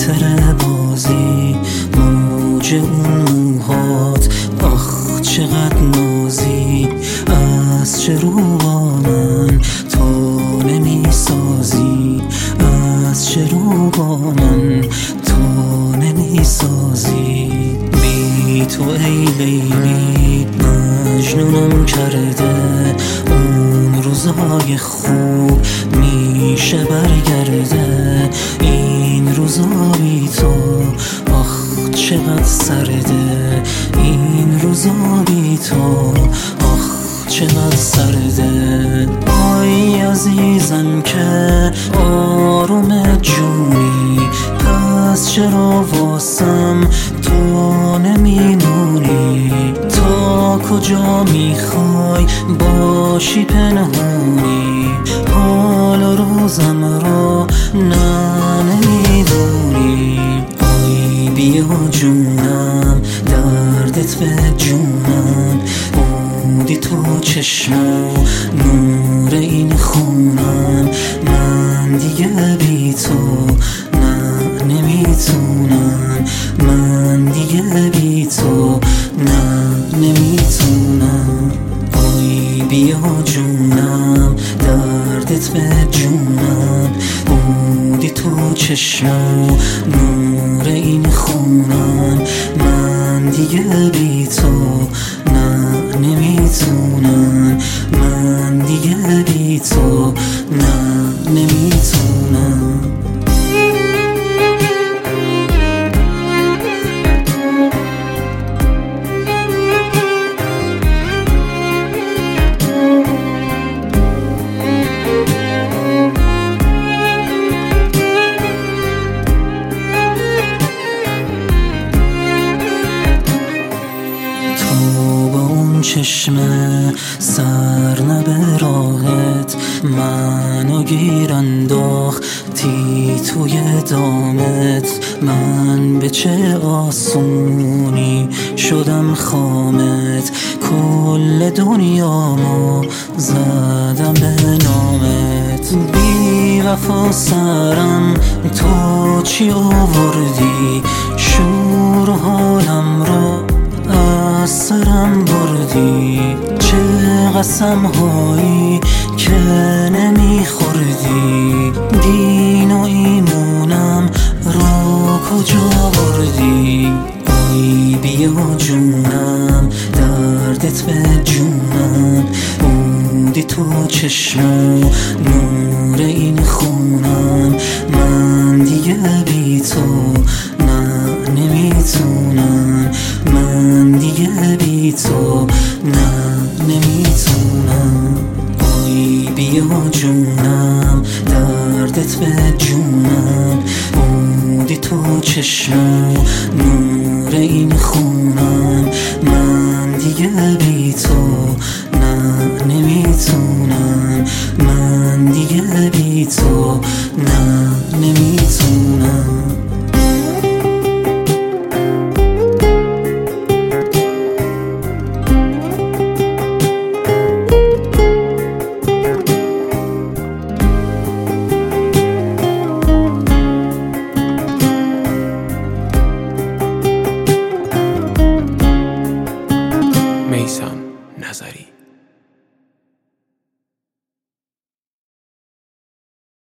تره بازی موج اون موهات، آخ چقدر نازی، از چه رو با من تو نمی سازی، از چه رو با من تو نمی سازی. بی تو ای لیلی مجنونم کرده، اون روزای خوب میشه برگرده، این روزا بی تو آخ چقدر سرده، این روزا بی تو آخ چقدر سرده. آی عزیزم که آروم جونی، پس چرا واسم تو نمیمونی؟ تا کجا میخوای باشی پنهونی؟ حال و روزم رو نه نمیدونی. آی بیا جونم دردت به جونم، بودی تو چشم و نور این خونم، من دیگه بی تو نه نمیتونم، من دیگه بی تو نه نمیتونم. آی بیا جونم دردت به جونم، بودی تو چشم و نور این خونم، من دیگه بی تو نه نمیتونم، من دیگه بی تو نه نمیتونم. چشم سر نبه راهت منو گیر انداختی توی دامت، من به چه آسونی شدم خامت، کل دنیامو زدم به نامت. بی وفا سرم تو چی آوردی، شور حالم رو از سرم بردی، چه قسم هایی که نمیخوردی، دین و ایمونم رو کجا بردی. آی بیا جونم دردت به جونم، بودی تو چشم و نور این خونم، من دیگه بی تو نه نمیتونم، من دیگه بی تو نه نمیتونم. آی بیا جونم دردت به جونم، بودی تو چشم و نور این خونم، من دیگه بی تو نه نمیتونم، من دیگه بی تو نه نمیتونم. میثم نظری.